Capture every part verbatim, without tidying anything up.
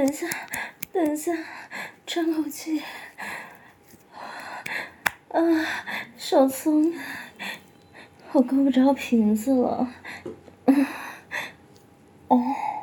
等一下，等一下，喘口气。啊，手松，我够不着瓶子了。嗯，哦，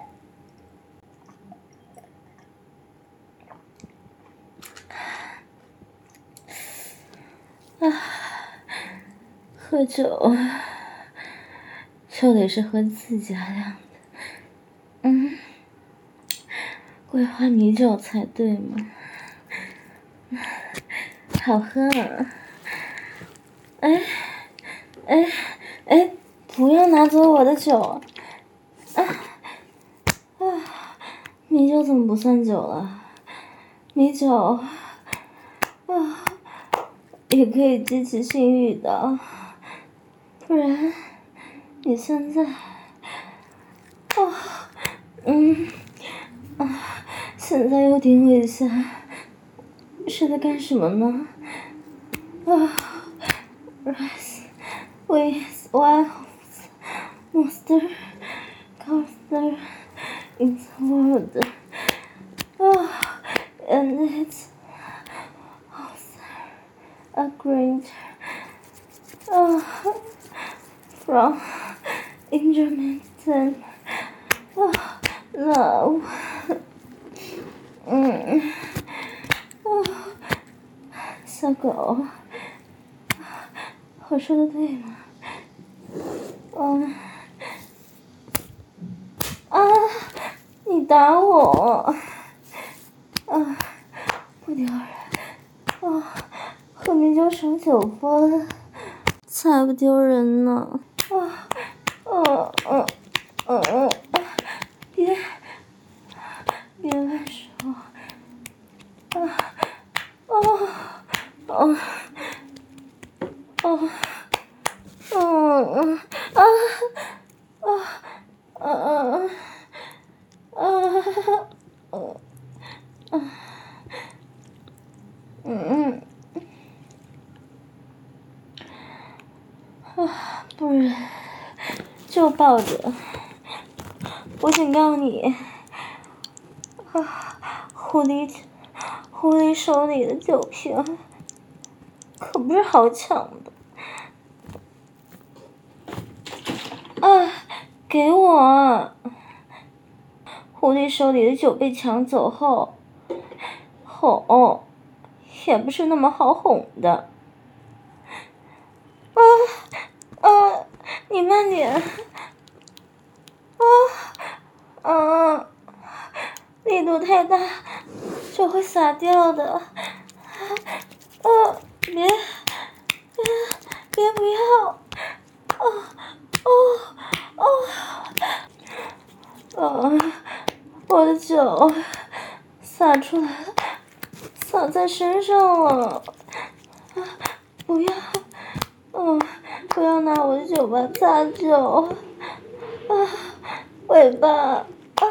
啊，喝酒就得是喝自家酿的，嗯，桂花米酒才对嘛。好喝啊！哎，哎，哎，不要拿走我的酒！啊啊！米酒怎么不算酒了？米酒啊，也可以激起性欲的，不然你现在，啊，嗯，啊，现在又顶我一下，是在干什么呢？啊 ，rice with wild monster coaster in the world. Oh, and it's also a great oh, from intermittent oh, love. 嗯，哦，小狗，我说的对吗？嗯，啊，你打我，啊，不丢人，啊，喝米酒省酒分，才不丢人呢，啊，嗯嗯嗯嗯，别别乱说，啊，哦哦哦。嗯啊啊啊啊啊啊！嗯啊，不然就抱着。我警告你，啊，狐狸，狐狸手里的酒瓶可不是好抢的。啊，给我！狐狸手里的酒被抢走后，哄也不是那么好哄的。啊啊，你慢点！啊啊，力度太大就会洒掉的。啊，别别别不要！啊哦哦啊！我的酒洒出来了，洒在身上了。啊，不要！嗯，不要拿我的酒吧擦酒。啊，尾巴！啊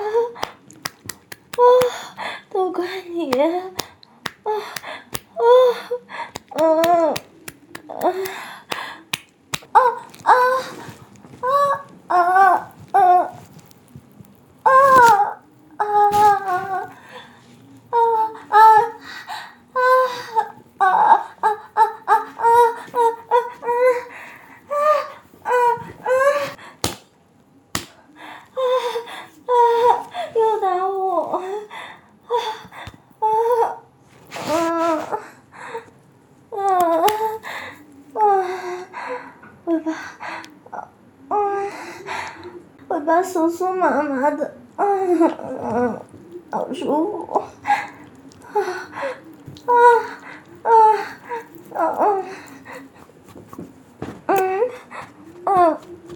啊，都怪你！啊啊嗯啊啊啊啊啊啊啊啊！啊啊啊啊啊啊啊啊啊！又打我！啊啊啊啊啊！尾巴，嗯，尾巴酥酥麻麻的，嗯嗯，好舒服。啊啊啊啊嗯嗯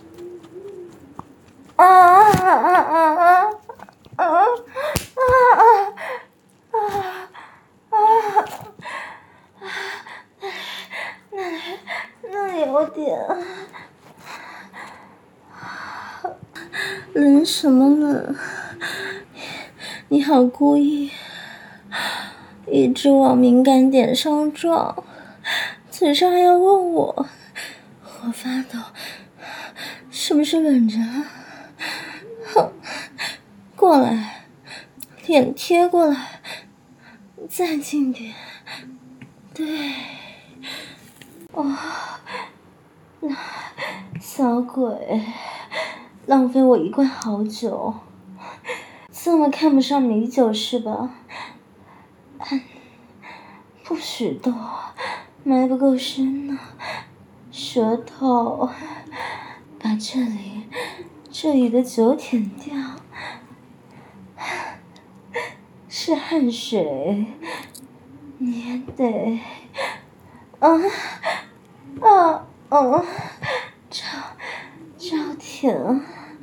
啊啊啊啊啊啊啊！那里那里有点冷，什么冷？你好故意一直往敏感点上撞，嘴上还要问我，我发抖，是不是冷着？哼，过来，脸脸贴过来，再近点，对，哦，小鬼，浪费我一罐好酒，这么看不上美酒是吧？不许动，埋不够深呢，舌头把这里这里的酒舔掉，是汗水，你也得，啊啊啊，照照舔，啊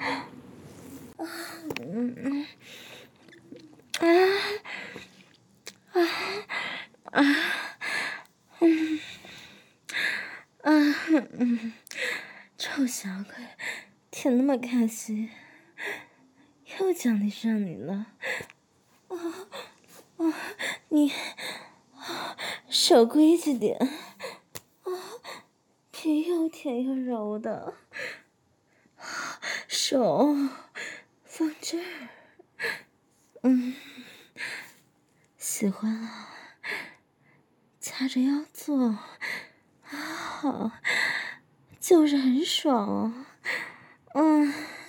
嗯啊啊啊嗯啊嗯，臭小鬼，舔那么开心，又奖励上你了。啊啊，你啊守规矩点啊，别又舔又揉的，手放这儿，嗯，喜欢啊，掐着腰做啊，就是很爽，嗯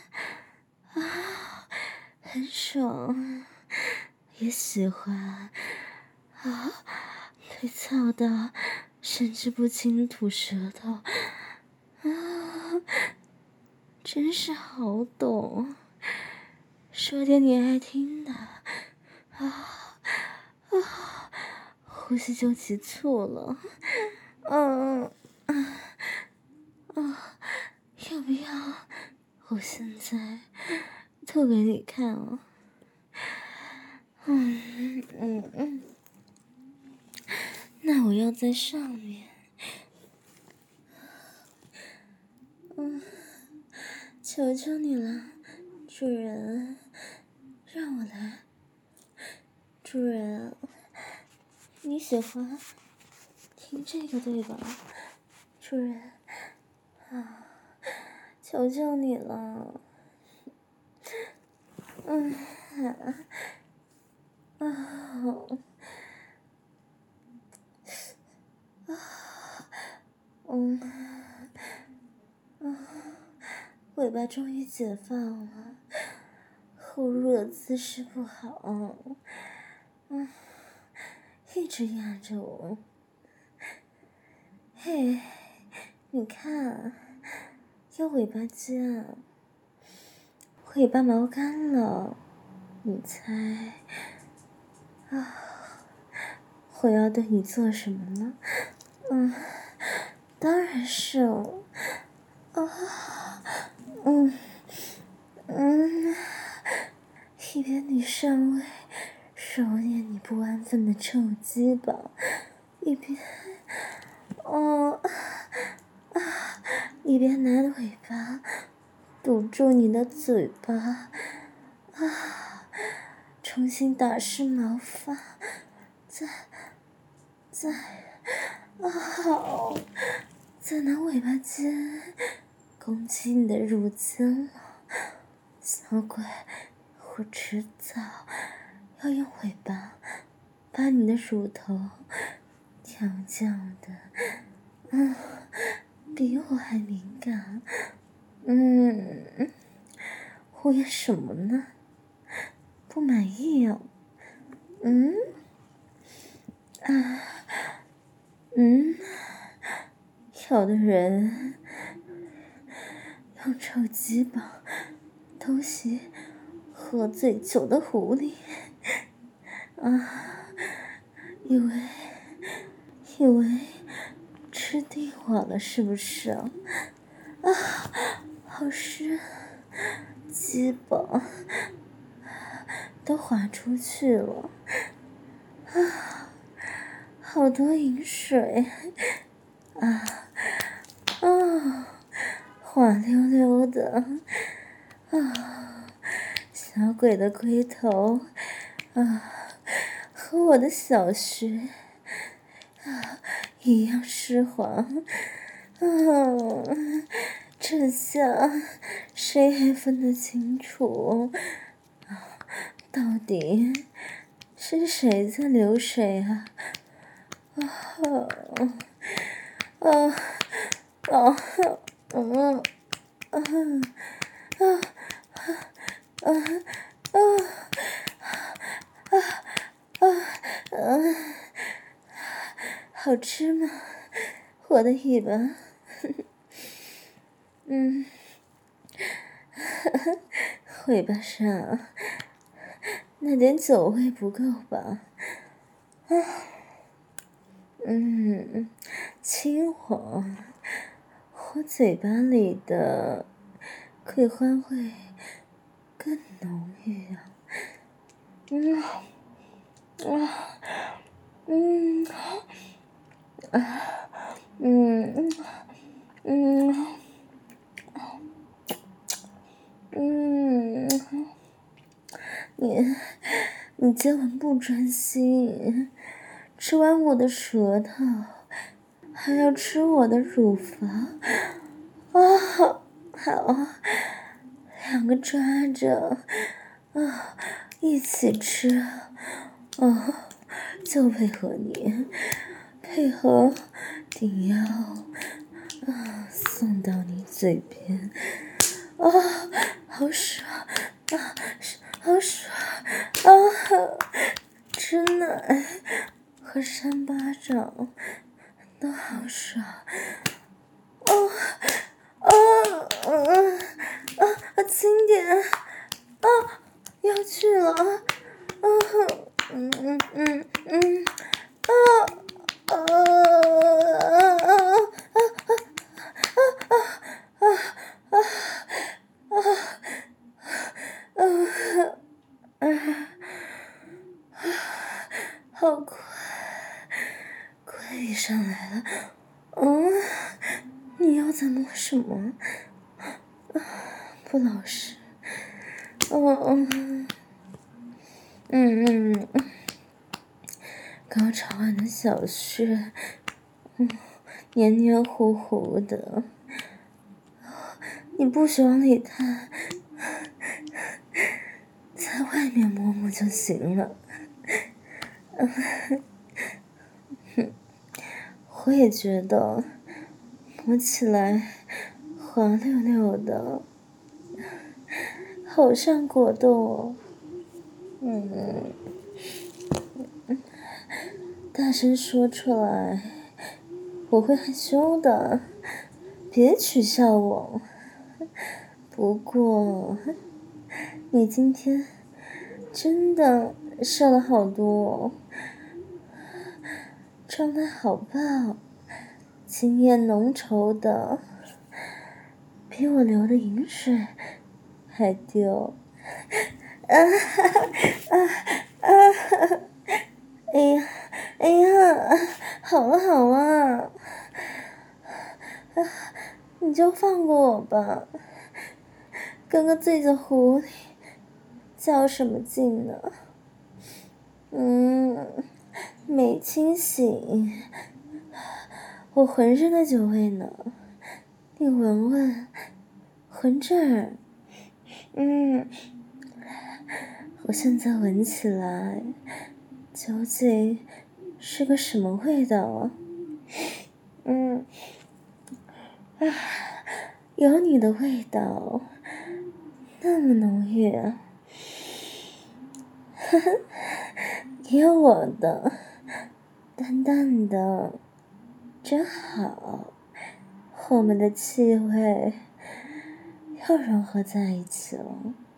啊，很爽，也喜欢啊，被操到神志不清吐舌头啊，真是好懂，说点你爱听的啊啊，呼吸就急促了，嗯啊啊，要不要我现在吐给你看哦？嗯嗯嗯，那我要在上面，嗯，求求你了，主人，让我来，主人，你喜欢听这个对吧，主人啊，求求你了，嗯啊啊。嗯，啊，尾巴终于解放了，后入的姿势不好，嗯，一直压着我。嘿，你看，有尾巴尖，尾巴毛干了，你猜啊，我要对你做什么呢？嗯，当然是哦。啊，嗯嗯，一边你上位揉捏你不安分的臭鸡巴，一边，哦啊，一边拿尾巴堵住你的嘴巴，啊，重新打湿毛发，再再啊好，再拿尾巴尖攻击你的乳尖了，小鬼，我迟早要用尾巴把你的乳头调教的，嗯，比我还敏感，嗯，我演什么呢？不满意哦，嗯，啊，嗯，有的人用臭鸡巴偷袭喝醉酒的狐狸，啊，以为以为吃定我了是不是啊？啊，好湿，鸡巴都滑出去了，啊，好多饮水，啊啊，滑溜溜的，啊，小鬼的龟头，啊，和我的小穴，啊，一样湿滑，啊，这下谁还分得清楚？啊， 到底是谁在流水啊？啊啊啊嗯啊啊啊啊啊啊！好吃吗？我的尾巴？嗯，尾巴上那点酒味不够吧？啊，嗯，亲我，我嘴巴里的桂花味更浓郁啊！嗯，啊，嗯，啊，嗯，嗯，嗯，你你今晚不专心，吃完我的舌头，还要吃我的乳房啊！好，两个抓着啊，一起吃啊！就配合你，配合顶腰啊，送到你嘴边啊，好爽啊，好爽啊！吃奶和扇巴掌都好爽啊啊啊啊啊！轻点啊，要去了啊！嗯嗯嗯嗯啊啊啊啊啊啊啊啊啊！好快，快上来了。嗯，你要在摸什么？不老实。嗯嗯嗯嗯，高潮完的小穴，嗯，黏黏糊糊的。你不许往里探，在外面摸摸就行了。我也觉得摸起来滑溜溜的，好像果冻哦。嗯，大声说出来，我会害羞的，别取笑我。不过，你今天真的瘦了好多哦，状态好棒，经验浓稠的，比我流的饮水还丢。啊哈哈啊啊哈！哎呀哎呀，好了好了，啊，你就放过我吧。刚刚醉在湖里，较什么劲呢？嗯，没清醒，我浑身的酒味呢，你闻闻，闻这儿。嗯，我现在闻起来，究竟是个什么味道啊？嗯，啊，有你的味道，那么浓郁啊。呵呵，也有我的，淡淡的，真好。我们的气味又融合在一起了。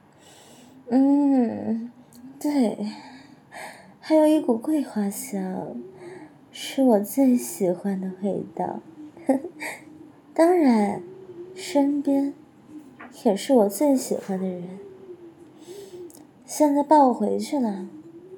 嗯，对，还有一股桂花香，是我最喜欢的味道。当然，身边也是我最喜欢的人。现在抱我回去了。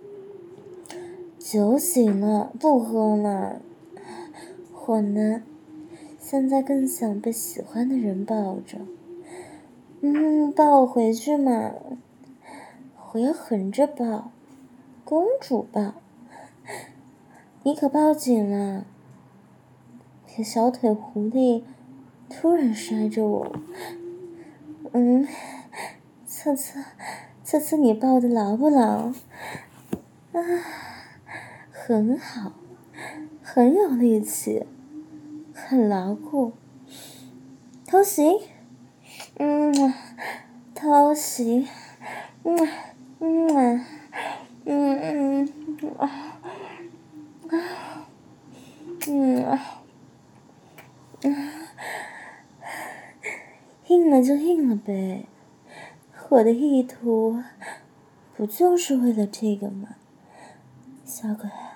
酒醒了，不喝了。我呢，现在更想被喜欢的人抱着。嗯，抱我回去嘛。我要横着抱，公主抱。你可抱紧了，别小腿狐狸突然摔着我。嗯，侧侧测测你抱的牢不牢？啊，很好，很有力气，很牢固。偷袭，嗯，偷袭，嗯嗯嗯嗯啊嗯啊嗯，硬了就硬了呗，我的意图不就是为了这个吗？小鬼。